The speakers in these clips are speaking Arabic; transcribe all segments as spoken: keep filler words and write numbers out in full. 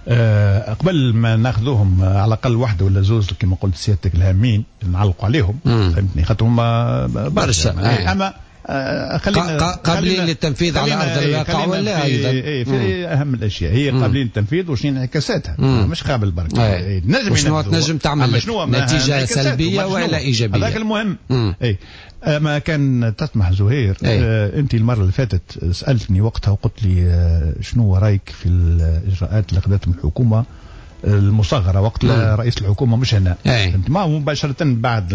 أه قبل ما ناخذوهم على الاقل واحده ولا زوز كما قلت سيادتك الهامين نعلقوا عليهم فهمتني خاطر هما برشا يعني اما أه خلينا قابلين للتنفيذ على ارض الواقع ولا ايضا اي في اهم الاشياء هي قابلين للتنفيذ وشنو انعكاساتها مش قابل برك نجم شنو تنجم تعمل نتيجه سلبيه ولا ايجابيه هذاك المهم اي ما كان تسمح زهير آه انت المره اللي فاتت سالتني وقتها وقلت لي آه شنو رايك في الاجراءات اللي اخذتهم الحكومه المصغره وقت لا رئيس الحكومه مش هنا فهمت ما مباشره بعد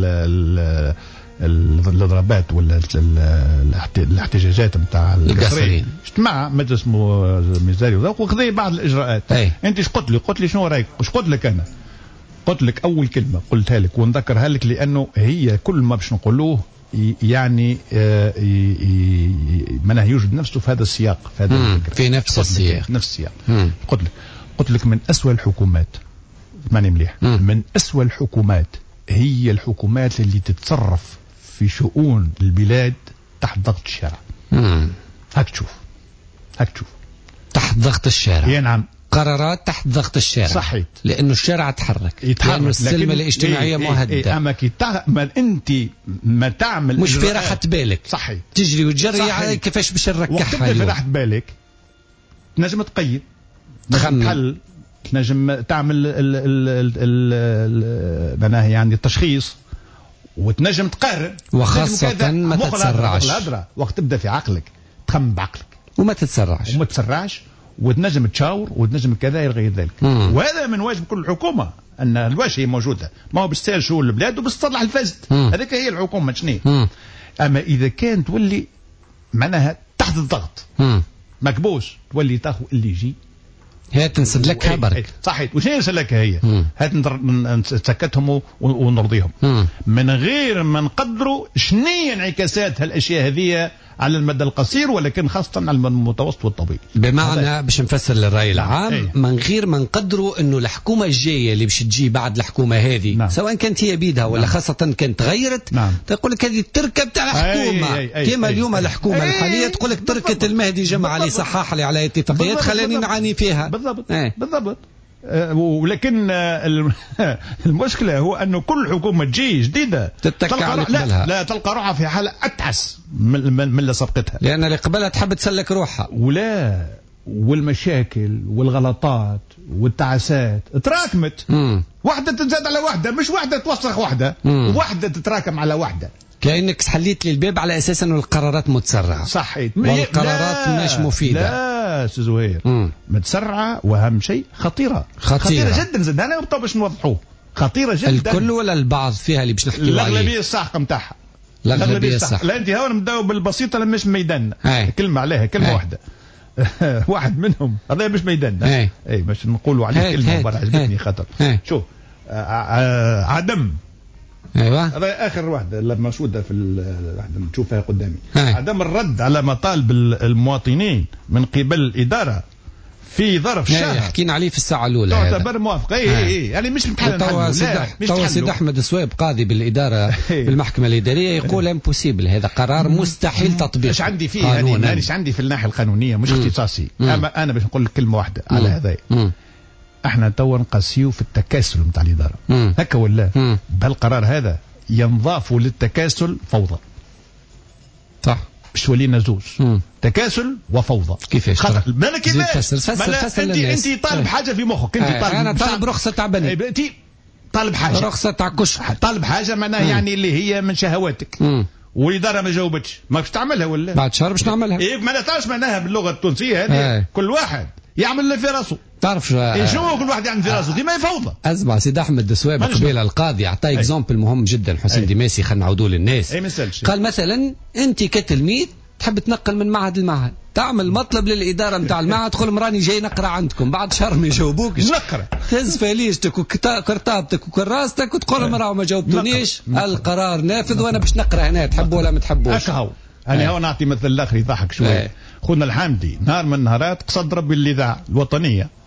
الاضرابات ولا الاحتجاجات نتاع القصريين اجتمع مجلس ميزاني وخذ بعض الاجراءات انت ايش قلت لي قلت لي شنو رايك ايش قلت لك انا قلت لك أول كلمة قلتها لك ونذكرها لك لأنه هي كل ما باش نقولوه يعني منه يوجد نفسه في هذا السياق في هذا الفكرة في نفس السياق نفس السياق قلت لك قلت لك من أسوأ الحكومات ماني مليح مم. من أسوأ الحكومات هي الحكومات اللي تتصرف في شؤون البلاد تحت ضغط الشارع. هاك تشوف هاك تشوف تحت ضغط الشارع. يا نعم قرارات تحت ضغط الشارع. صحيت. لأنه الشارع تحرك. يتحرك. لأنه السلمة الاجتماعية إيه مهددة. إيه أما كي ما أنت ما تعمل مش في راحة بالك. صحيح. تجري وتجري على كيفاش باش نركحها اليوم. في راحة بالك تنجم تقيد. تحل. تنجم تعمل ال ال ال معناها يعني التشخيص وتنجم تقارن. وخاصة ما تتسرعش. وقت تبدأ في عقلك تخمم بعقلك. وما تتسرعش. وما تتسرعش. وتنجم تشاور وتنجم كذا غير ذلك. مم. وهذا من واجب كل حكومة أن الواش هي موجودة ما هو بالسير شؤون البلاد وبتصلح الفسد. هذيك هي الحكومة شنو. أما إذا كان تولي معناها تحت الضغط مم. مكبوس تولي تاخذ اللي يجي هات نسلكها برك. صحيح. وش نسلكها هي هات نسكتهم ونرضيهم مم. من غير ما نقدروا شنية انعكاسات هالأشياء هذه على المدى القصير ولكن خاصة على المدى المتوسط والطويل. بمعنى باش نفسر للرأي العام ايه. من غير ما نقدروا انه الحكومة الجاية اللي باش تجي بعد الحكومة هذه نعم. سواء كانت هي بيدها ولا نعم. خاصة كانت تغيرت نعم. تقول لك هذه التركة بتاع الحكومة كما اليوم أي. الحكومة أي. الحالية تقول لك تركة المهدي جمع لي صحح لي على اتفاقيات خلاني نعاني فيها. بالضبط أي. بالضبط. ولكن المشكلة هو أنه كل حكومة تجي جديدة تتكى على قبلها. لا, لا تلقى روحها في حالة أتعس من اللي سبقتها لأن اللي قبلها تحب تسلك روحها ولا والمشاكل والغلطات والتعسات تراكمت مم. واحدة تزاد على واحدة مش واحدة توسخ واحدة مم. واحدة تتراكم على واحدة كأنك حليت لي الباب على أساس أنه القرارات متسرعة. صحيح. والقرارات مش مفيدة. لا زهير متسرعة وأهم شيء خطيرة. خطيرة خطيرة جدا زد أنا وطب باش نوضحوه خطيرة جدا. الكل ولا البعض فيها اللي باش نحكي عليه؟ الأغلبية الساحقة متاعها. الأغلبية الصح. لا أنت هون مداو بالبسيطة لما مش ميداننا. كلمة عليها كلمة واحدة. واحد منهم هذا مش ميداننا. أي أي باش نقولوا عليه كلمة برا عجبتني خطر. شوف عدم. ايوه هذا اخر واحده لما مشهوده في نشوفها قدامي هاي. عدم الرد على مطالب المواطنين من قبل الاداره في ظرف شهر حكينا عليه في الساعه الاولى تعتبر موافق اي اي يعني مش متحل توا سيد احمد السويب قاضي بالاداره بالمحكمه الاداريه يقول امبوسيبل هذا قرار مستحيل تطبيقه. ايش عندي فيه انا ايش عندي في الناحيه القانونيه مش اختصاصي اما انا باش نقول لك كلمه واحده على هذا احنا توا نقاسيو في التكاسل نتاع الاداره هكا ولا بهالقرار هذا ينضاف للتكاسل فوضى صح باش تولينا زوج تكاسل وفوضى. كيفاش بالك كيفاش انت انت طالب حاجه في مخك انت طالب انا طالب رخصه تاع بني انت طالب حاجه رخصه تاع كشح طالب حاجه معناها يعني اللي هي من شهواتك والاداره ما جاوبتش ما باش تعملها ولا بعد شهر باش نعملها ايه ما نعرفش معناها باللغه التونسيه هذه كل واحد يعمل اللي في راسه تعرف شو إيه شو كل واحد يعمل في راسه ديما يفوضى. اسمع سيد احمد السويب قبيل القاضي عطى اكزامبل مهم جدا حسين ديماسي خلينا نعودوا للناس. أي قال مثلا انت كتلميذ تحب تنقل من معهد لمعهد تعمل مطلب للاداره نتاع المعهد تقول راني جاي نقرا عندكم بعد شهر ما يجاوبوكش نقرا تهز فليشتك وكرطابتك وكراستك وتقول لهم راهو ما جاوبتونيش القرار نافذ وانا باش نقرا هنا تحبوا ولا ما تحبوش. هكا هو انا هو نعطي مثل الاخر يضحك شويه خونا الحامدي نهار من النهارات قصد ربي الاذاعه الوطنيه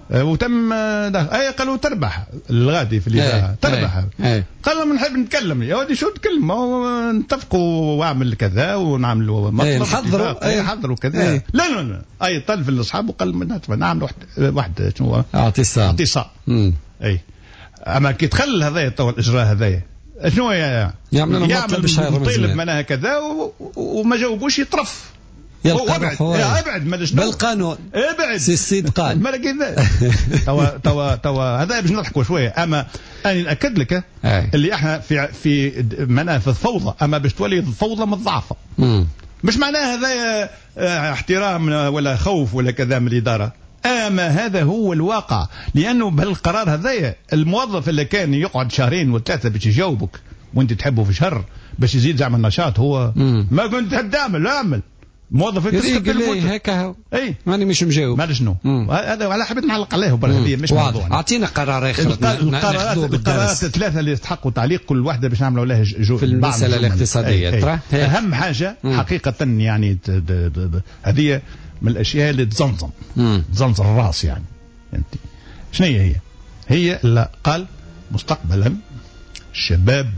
وتم اي قالوا تربح الغادي في الإذاعة تربح. قال لهم نحب نتكلم يا ودي شو نتكلم نتفقوا واعمل كذا ونعملوا مطلب نحضروا اي حضروا كذا. لا لا لا اي طل في الاصحاب وقال نعمل واحد واحد شنو اعتصام اعتصام اي. اما كي تخلل هذايا تو الاجراء هذايا شنو يعمل يعمل مطالب معناها كذا وما جاوبوش يطرف يلقى ابعد ابعد ما بالقانون ابعد سي السيد قال ما كذا توا توا توا هذا باش نضحكوا شويه. اما انا ناكد لك اللي احنا في في معناها في الفوضى. اما باش تولي الفوضى متضاعفه مش معناها هذا احترام ولا خوف ولا كذا من الاداره. اما هذا هو الواقع لانه بهالقرار هذايا الموظف اللي كان يقعد شهرين وثلاثه باش يجاوبك وانت تحبه في شهر باش يزيد يعمل نشاط هو مم. ما كنت تحب تعمل لا اعمل موظف يسكت لي هكا اي ماني مش مجاوب ما شنو هذا ولا حبيت نعلق عليه هذه مش موضوع. اعطينا قرار اخر. القرارات القرارات الثلاثه اللي يستحقوا تعليق كل واحده باش نعملوا لها جو في المساله الاقتصاديه. أي أي. اهم حاجه مم. حقيقه يعني هذه من الاشياء اللي تزنزن تزنزن الراس يعني انت شنو هي هي هي اللي قال مستقبلا الشباب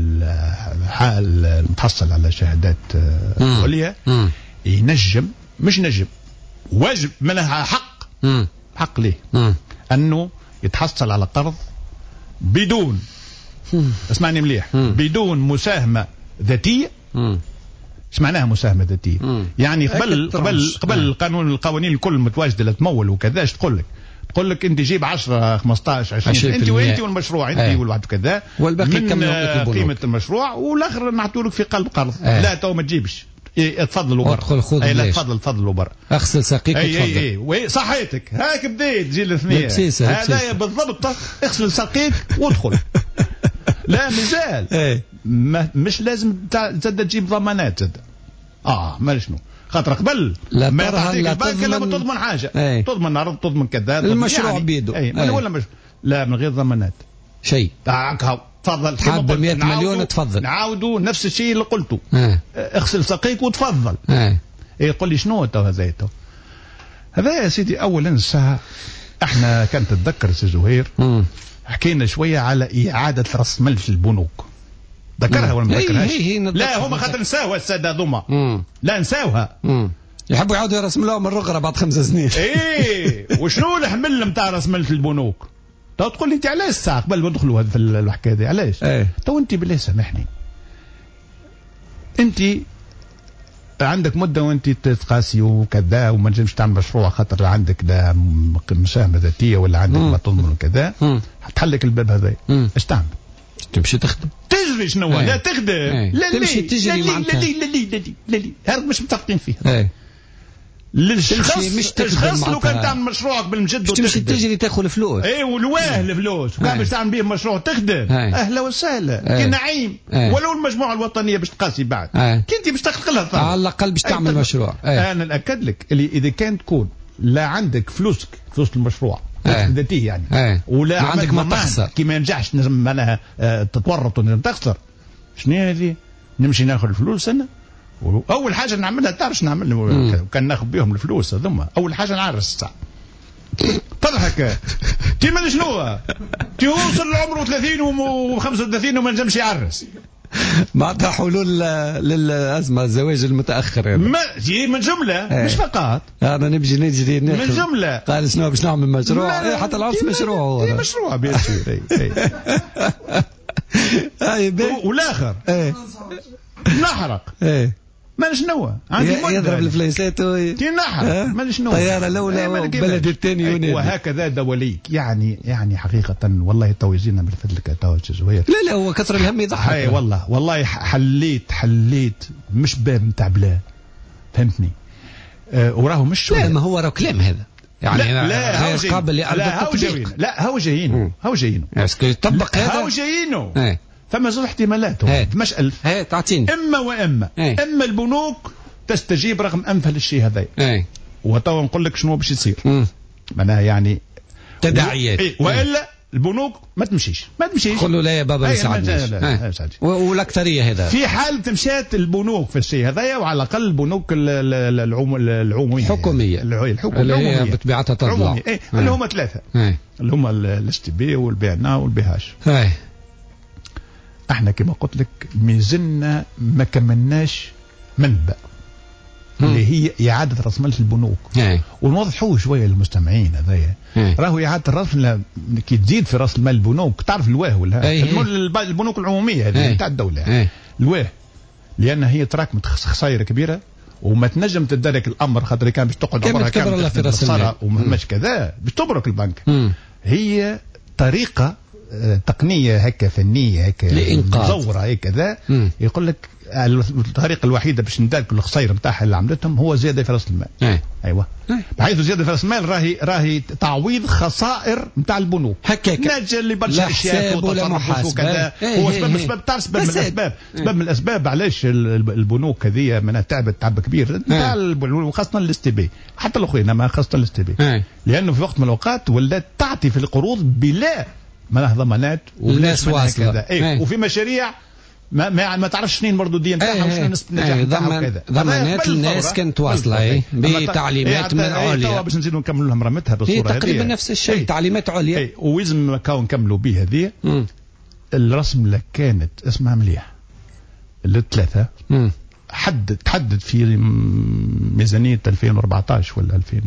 الحال المتحصل على شهادات عليا ينجم مش نجم واجب منها حق مم. حق ليه مم. انه يتحصل على قرض بدون مم. اسمعني مليح مم. بدون مساهمه ذاتيه. ايش معناها مساهمه ذاتيه؟ مم. يعني قبل قبل قبل القانون القوانين الكل متواجده لتمول وكذا ايش تقول لك؟ تقول لك انت جيب عشرة خمسطاشر عشرين انت وانت والمشروع انت أيه. والواحد كذا والباقي من قيمه المشروع والاخر نعطوا لك في قلب قرض. أيه. لا تو ما تجيبش تفضلوا برا ادخل خذ. اي لا تفضل تفضلوا برا اغسل ساقيك وتفضل. اي اي اي صحيتك هاك بديت تجي الاثنين هذا بالضبط اغسل ساقيك وادخل. لا مازال ايه. مش لازم تزد تجيب ضمانات زد. اه ما شنو خاطر قبل لا ما تعطيك لا البنك لا تضمن حاجه. ايه. تضمن عرض تضمن كذا المشروع يعني. بيده اي ايه. ولا مش لا من غير ضمانات شيء تاعك تفضل حاب مئة مليون تفضل نعاودوا نفس الشيء اللي قلته. ايه. اغسل ساقيك وتفضل. ايه. يقول لي شنو تو هذا تو هذا يا سيدي اولا الساعه احنا كان تتذكر سي زهير حكينا شويه على اعاده راس مال في البنوك ذكرها ولا ما ذكرهاش؟ لا هما خاطر نساوها الساده هذوما لا نساوها يحبوا يعاودوا راس مالهم من الرغره بعد خمس سنين. ايه وشنو الحمل نتاع راس مال في البنوك؟ تو تقول لي انت علاش الساعه قبل ما ندخلوا في الحكايه دي علاش؟ ايه. تو انت بالله سامحني انت عندك مده وانت تقاسي وكذا وما نجمش تعمل مشروع خاطر عندك لا مساهمه ذاتيه ولا عندك ما تضمن وكذا حتحلك الباب هذا ايش تعمل؟ تمشي تخدم تجري شنو لا تخدم لا تمشي تجري معناتها لا لا لا لا لا هذا مش متفقين فيه. للشخص مش تخدم لو كان تعمل مشروعك بالمجد تمشي تجري تاخذ الفلوس. اي والواه الفلوس وكان باش تعمل به مشروع تخدم اهلا وسهلا كي نعيم ولو المجموعه الوطنية باش تقاسي بعد كي انت باش تخلق لها ثمن على الاقل باش تعمل مشروع. انا ناكد لك اللي اذا كان تكون لا عندك فلوسك فلوس المشروع ذاتيه يعني أيه. ولا ما عندك ما تخسر كي ما ينجحش معناها تتورط ونجم تخسر شنو هذه نمشي ناخذ الفلوس انا اول حاجه نعملها تعرف نعمل كان ناخذ بهم الفلوس هذوما اول حاجه نعرس الساعه تضحك تي ما شنو تي وصل لعمره ثلاثين وخمسة وثلاثين وما نجمش يعرس معناتها حلول للازمه الزواج المتاخر يعني. ما جي من جمله مش فقط انا نبجي نجري من جمله قال شنو باش نعمل مشروع إيه حتى العرس مشروع هو إيه مشروع بيصير اي اي والاخر ايه نحرق ايه ما شنو عندي يضرب الفليسات كي نحرق ما شنو الطياره الاولى والبلد الثاني ينادي وهكذا دوليك يعني يعني حقيقه والله تو يجينا من فضلك تو زهير لا لا هو كثر الهم يضحك. اي والله والله حليت حليت مش باب نتاع بلا فهمتني أه وراهو مش شويه لا ما هو راه كلام هذا يعني لا لا غير قابل لأرض التطبيق. لا هو جايين هو جايين اسكو يطبق هذا هو جايينه فما زوج احتمالات مش ألف هي تعطيني اما واما هي. اما البنوك تستجيب رغم انف هالشيء هذا وتوا نقول لك شنو باش يصير معناها يعني تداعيات إيه والا البنوك ما تمشيش ما تمشيش قول له لا يا بابا ما يساعدنيش والاكثريه هذا في حال تمشات البنوك في الشيء هذايا وعلى الاقل البنوك العموميه الحكوميه الحكوميه اللي هي بطبيعتها تطلع ايه اللي هما ثلاثه ايه. اللي هما الاس تي بي والبيعنا والبيهاش ايه. احنا كما قلت لك مازلنا ما كملناش منبع اللي هي إعادة رأس مال البنوك ونوضحوه شوية للمستمعين هذايا راهو إعادة الرأس مال كي تزيد في رأس المال البنوك تعرف الواه ولا البنوك العمومية هذه نتاع الدولة الواه لأن هي تراكمت خسائر كبيرة وما تنجم تدرك الأمر خاطر كان باش تقعد عمرها كامل في رأس المال ومش كذا باش تبرك البنك هي طريقة تقنيه هكا فنيه هكا مزوره هيك كذا يقول لك الطريقه الوحيده باش ندارك الخسائر نتاعها اللي عملتهم هو زياده في راس المال ايه. ايوه ايه. بحيث زياده في راس المال راهي راهي تعويض خسائر نتاع البنوك هكاك نجا اللي برشا اشياء وتصرف وكذا ايه. هو سبب سبب تعرف سبب من الاسباب سبب من الاسباب علاش البنوك هذه منها تعبت تعب كبير نتاع وخاصه الاس تي بي حتى الاخرين ما خاصه الاس تي بي لانه في وقت من الاوقات ولات تعطي في القروض بلا ما ضمانات والناس واصله ايه. وفي مشاريع ما ما, ما تعرفش شنو المردوديه نتاعها وشنو نسبه النجاح نتاعها وكذا ضمانات الناس كانت واصله ايه بتعليمات من عليا باش نزيدوا نكملوا لهم رمتها بالصوره هذه تقريبا نفس الشيء تعليمات عليا اي ولازم كاو نكملوا به هذه الرسم اللي كانت اسمها مليح الثلاثه حدد تحدد في ميزانيه ألفين وأربعطاش ولا ألفين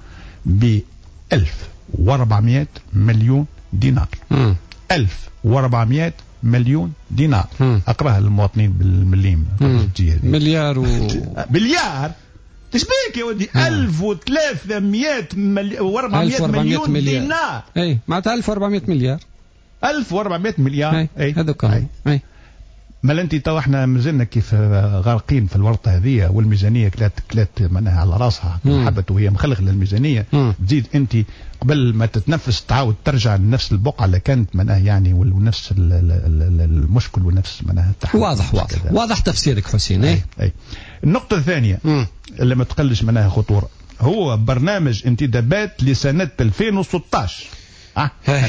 ب ألف وأربعمائة مليون دينار مم. ألف وأربعمائة مليون دينار مم. أقراها للمواطنين بالمليم مليار و... مليار تشبيك يا ودي ألف وثلاثمائة ملي... وأربعمائة مليون مليار. دينار اي معناتها ألف وأربعمائة مليار ألف وأربعمائة مليار اي هذا كان اي ما انت تو احنا مازلنا كيف غارقين في الورطه هذه والميزانيه كلات كلات معناها على راسها حبت وهي مخلغله الميزانيه تزيد انت قبل ما تتنفس تعاود ترجع لنفس البقعه اللي كانت معناها يعني ونفس المشكل ونفس معناها واضح واضح كدا. واضح تفسيرك حسين اي اي النقطه الثانيه مم. اللي ما تقلش معناها خطوره هو برنامج انتدابات لسنه ألفين وستطاش اه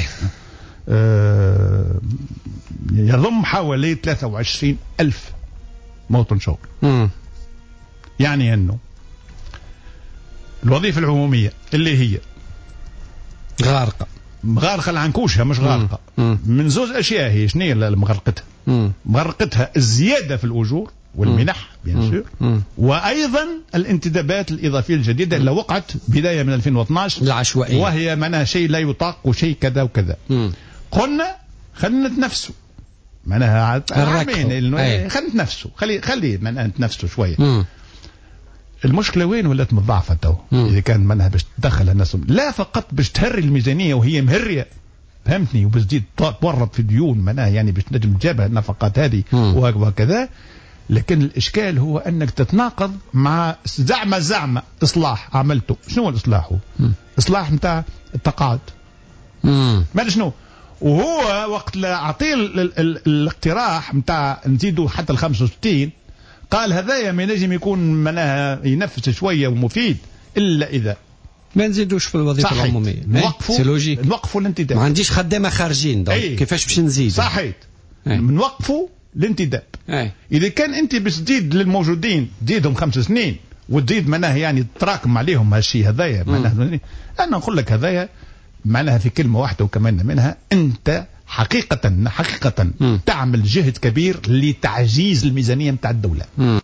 آه يضم حوالي ثلاثة وعشرين ألف موطن شغل مم. يعني أنه الوظيفة العمومية اللي هي غارقة مغارقة العنكوشها مش غارقة مم. من زوج أشياء هي شنو اللي مغرقتها مغرقتها الزيادة في الأجور والمنح بيان سور وايضا الانتدابات الاضافيه الجديده اللي وقعت بدايه من ألفين واثناش العشوائيه وهي معناها شيء لا يطاق وشيء كذا وكذا مم. قلنا خلينا نتنفسوا معناها خلينا نتنفسوا خلي خلي معناها نتنفسوا شويه مم. المشكله وين ولات مضاعفه تو اذا كان معناها باش تدخل الناس لا فقط باش تهري الميزانيه وهي مهريه فهمتني وباش تزيد تورط في ديون معناها يعني باش تنجم تجابها النفقات هذه وهكذا لكن الاشكال هو انك تتناقض مع زعمه زعمه اصلاح عملته شنو الاصلاح هو اصلاح نتاع التقاعد ما شنو وهو وقت اعطيه الاقتراح نتاع نزيدوا حتى ال خمسة وستين قال هذايا ما ينجم يكون معناها ينفس شويه ومفيد الا اذا ما نزيدوش في الوظيفه العموميه نوقفوا نوقفوا الانتداب ما عنديش خدامه خارجين أي. كيفاش باش نزيد صحيت نوقفوا الانتداب أي. اذا كان انت باش تزيد للموجودين تزيدهم خمس سنين وتزيد معناها يعني تراكم عليهم هالشيء هذايا معناها انا نقول لك هذايا معناها في كلمه واحده وكمان منها انت حقيقه حقيقه م. تعمل جهد كبير لتعجيز الميزانيه نتاع الدوله. م.